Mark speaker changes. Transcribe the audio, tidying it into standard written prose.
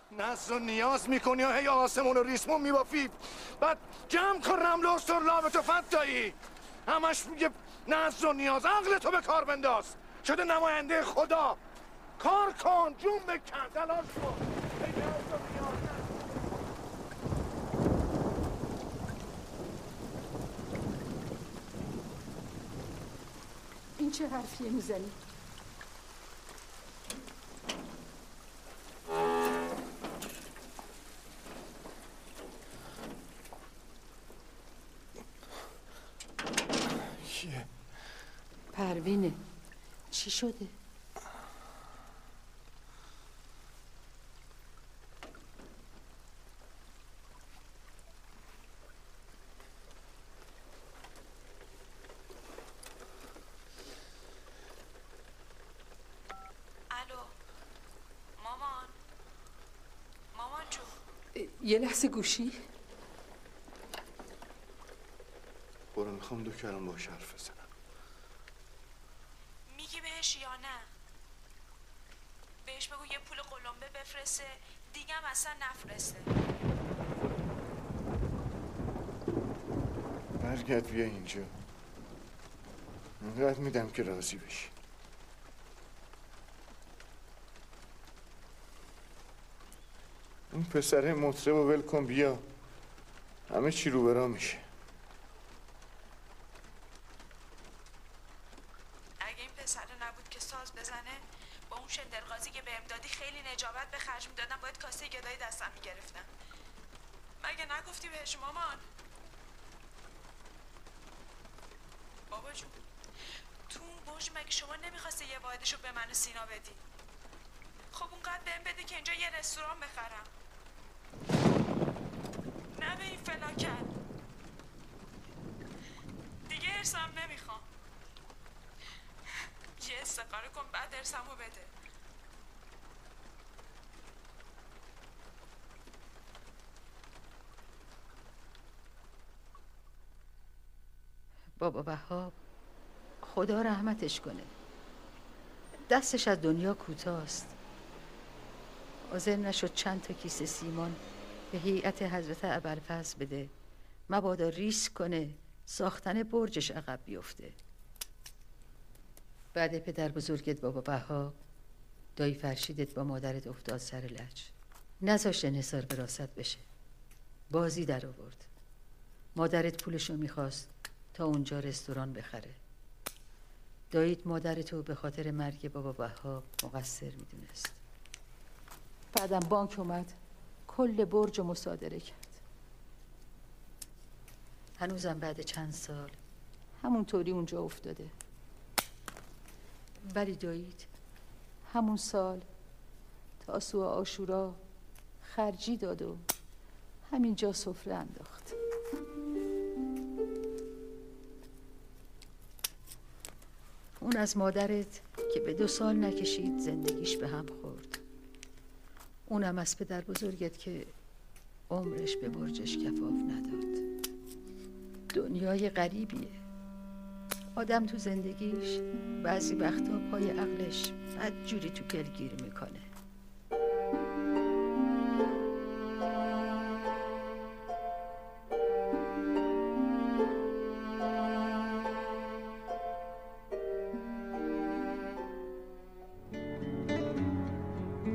Speaker 1: ناز و نیاز میکنی و هی آسمون و ریسمون میبافی، بعد جمع کن رمل و استرلاب تو فتایی. همش میگه ناز و نیاز. عقل تو به کار بنداز، شده نماینده خدا. کار کن، جون بکن، تلاش کن. هی ناز و نیاز.
Speaker 2: این چه حرفیه میزنی؟
Speaker 1: کیه؟
Speaker 2: پروینه. چی شده؟ یه لحظه گوشی.
Speaker 1: برو، میخوام دو کلم باهاش حرف بزنم.
Speaker 3: میگی بهش یا نه؟ بهش بگو یه پول قلمبه بفرسته، دیگه هم اصلا نفرسته.
Speaker 1: برگرد بیا اینجا، اینقدر میدم که راضی بشی. اون پسره مطرب و ول کن بیا، همه چی رو برا میشه.
Speaker 3: اگه این پسره نبود که ساز بزنه، با اون شندرغازی که بهم دادی خیلی نجابت به خرج میدادم، باید کاسه گدایی دستم میگرفتم. مگه نگفتی بهش مامان؟ بابا جون، تو اون برج مگه شما نمیخواستی یه واحدشو به من و سینا بدی؟ خب اونقدر بهم بده که اینجا یه رستوران بخرم، نه به این فلاکت. دیگه ارسم نمیخوام. یه استقاره کن بعد ارسمو بده.
Speaker 2: بابا وهاب خدا رحمتش کنه، دستش از دنیا کوتاست. حاضر نشد چند تا کیسه سیمان به هیئت حضرت ابوالفضل بده، مبادا ریسک کنه ساختن برجش عقب بیفته. بعد پدر بزرگت بابا وهاب، دایی فرشیدت با مادرت افتاد سر لج، نذاشت انحصار وراثت بشه، بازی در آورد. مادرت پولشو میخواست تا اونجا رستوران بخره. داییت مادرتو به خاطر مرگ بابا وهاب مقصر میدونست. بعدم بانک اومد کل برج مصادره کرد. هنوزم بعد چند سال همونطوری اونجا افتاده. ولی داییت همون سال تاسوع عاشورا خرجی داد و همینجا سفره انداخت. اون از مادرت که به 2 سال نکشید زندگیش به هم خورد. اونم از پدر بزرگت که عمرش به برجش کفاف نداد. دنیای غریبیه. آدم تو زندگیش بعضی وقتا پای عقلش بد جوری تو گل گیر میکنه.